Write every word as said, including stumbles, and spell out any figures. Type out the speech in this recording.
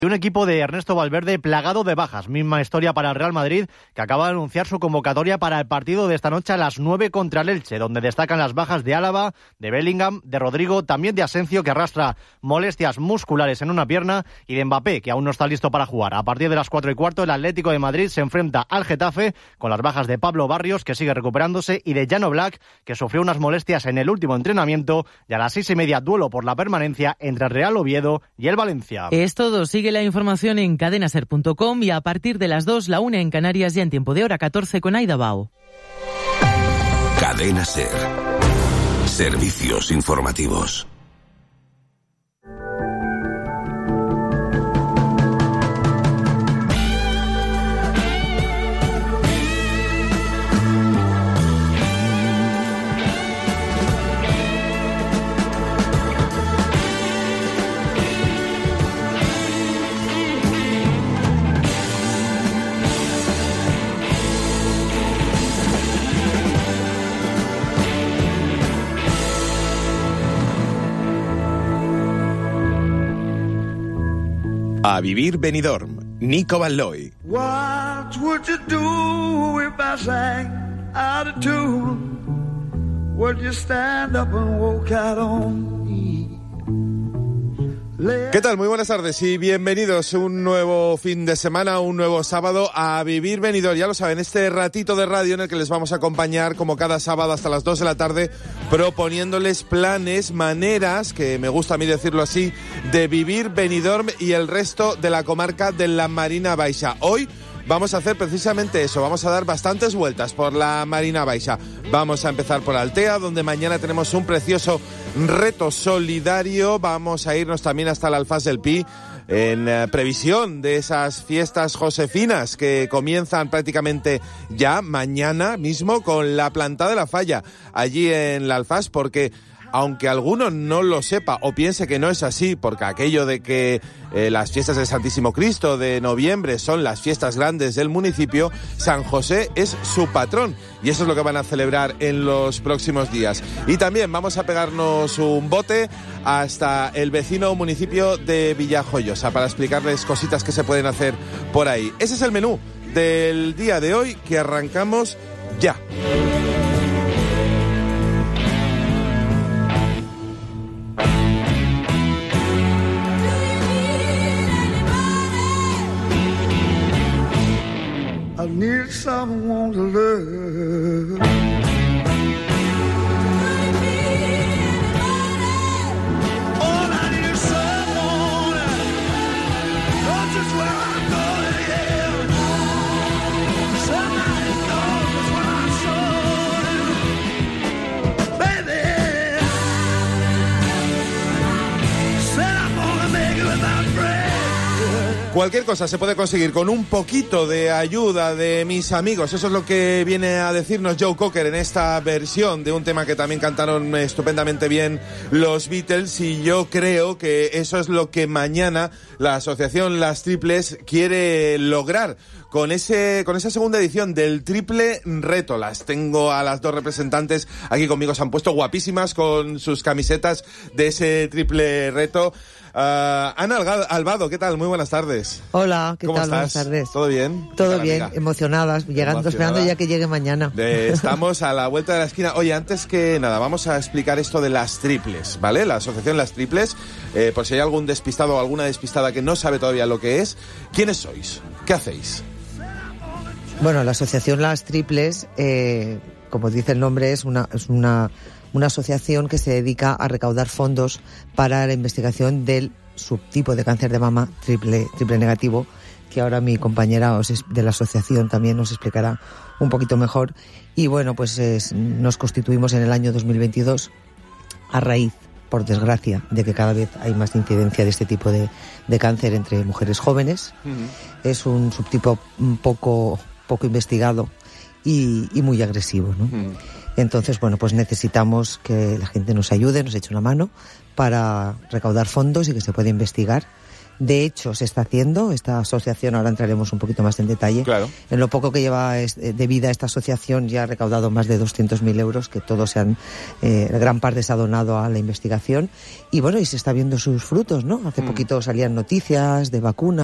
Un equipo de Ernesto Valverde plagado de bajas. Misma historia para el Real Madrid, que acaba de anunciar su convocatoria para el partido de esta noche a las nueve contra el Elche, donde destacan las bajas de Álava, de Bellingham, de Rodrigo, también de Asensio, que arrastra molestias musculares en una pierna, y de Mbappé, que aún no está listo para jugar. A partir de las cuatro y cuarto, el Atlético de Madrid se enfrenta al Getafe, con las bajas de Pablo Barrios, que sigue recuperándose, y de Jan Oblak, que sufrió unas molestias en el último entrenamiento, y a las seis y media, duelo por la permanencia entre el Real Oviedo y el Valencia. Es todo. Sigue la información en cadena ser punto com y a partir de las dos, la una en Canarias, ya en tiempo de hora catorce con Aida Bao. Cadena Ser. Servicios informativos. A vivir Benidorm, Nico Balloy. What would you do if I sang out of tune? Would you stand up and walk out on me? ¿Qué tal? Muy buenas tardes y bienvenidos un nuevo fin de semana, un nuevo sábado a Vivir Benidorm. Ya lo saben, este ratito de radio en el que les vamos a acompañar como cada sábado hasta las dos de la tarde, proponiéndoles planes, maneras, que me gusta a mí decirlo así, de vivir Benidorm y el resto de la comarca de la Marina Baixa. Hoy vamos a hacer precisamente eso, vamos a dar bastantes vueltas por la Marina Baixa. Vamos a empezar por Altea, donde mañana tenemos un precioso reto solidario. Vamos a irnos también hasta el Alfaz del Pi, en eh, previsión de esas fiestas josefinas que comienzan prácticamente ya mañana mismo con la plantada de la falla allí en la Alfaz, porque aunque alguno no lo sepa o piense que no es así, porque aquello de que eh, las fiestas del Santísimo Cristo de noviembre son las fiestas grandes del municipio, San José es su patrón y eso es lo que van a celebrar en los próximos días. Y también vamos a pegarnos un bote hasta el vecino municipio de Villajoyosa para explicarles cositas que se pueden hacer por ahí. Ese es el menú del día de hoy, que arrancamos ya. I need someone to love. All I need is someone. Knows just where I'm going, yeah. Somebody knows where I'm going. Baby, said I'm gonna make it without bread. Cualquier cosa se puede conseguir con un poquito de ayuda de mis amigos. Eso es lo que viene a decirnos Joe Cocker en esta versión de un tema que también cantaron estupendamente bien los Beatles, y yo creo que eso es lo que mañana la asociación Las Triples quiere lograr con ese con esa segunda edición del Triple Reto. Las tengo a las dos representantes aquí conmigo, se han puesto guapísimas con sus camisetas de ese Triple Reto. Uh, Ana Albado, ¿qué tal? Muy buenas tardes. Hola, ¿qué ¿Cómo tal? estás? Buenas tardes. ¿Todo bien? Todo tal, bien, amiga? emocionadas, llegando, Emocionada. esperando ya que llegue mañana. Eh, estamos a la vuelta de la esquina. Oye, antes que nada, vamos a explicar esto de Las Triples, ¿vale? La asociación Las Triples, eh, por si hay algún despistado o alguna despistada que no sabe todavía lo que es. ¿Quiénes sois? ¿Qué hacéis? Bueno, la asociación Las Triples, eh, como dice el nombre, es una... Es una una asociación que se dedica a recaudar fondos para la investigación del subtipo de cáncer de mama triple, triple negativo, que ahora mi compañera os, de la asociación también nos explicará un poquito mejor. Y bueno, pues es, nos constituimos en el año dos mil veintidós a raíz, por desgracia, de que cada vez hay más incidencia de este tipo de, de cáncer entre mujeres jóvenes. Uh-huh. Es un subtipo un poco, poco investigado y, y muy agresivo, ¿no? Uh-huh. Entonces, bueno, pues necesitamos que la gente nos ayude, nos eche una mano para recaudar fondos y que se pueda investigar De hecho, se está haciendo. Esta asociación, ahora entraremos un poquito más en detalle. Claro. En lo poco que lleva de vida esta asociación ya ha recaudado más de doscientos mil euros, que todos se han, eh, gran parte se ha donado a la investigación. Y bueno, y se está viendo sus frutos, ¿no? Hace mm. poquito salían noticias de vacunas.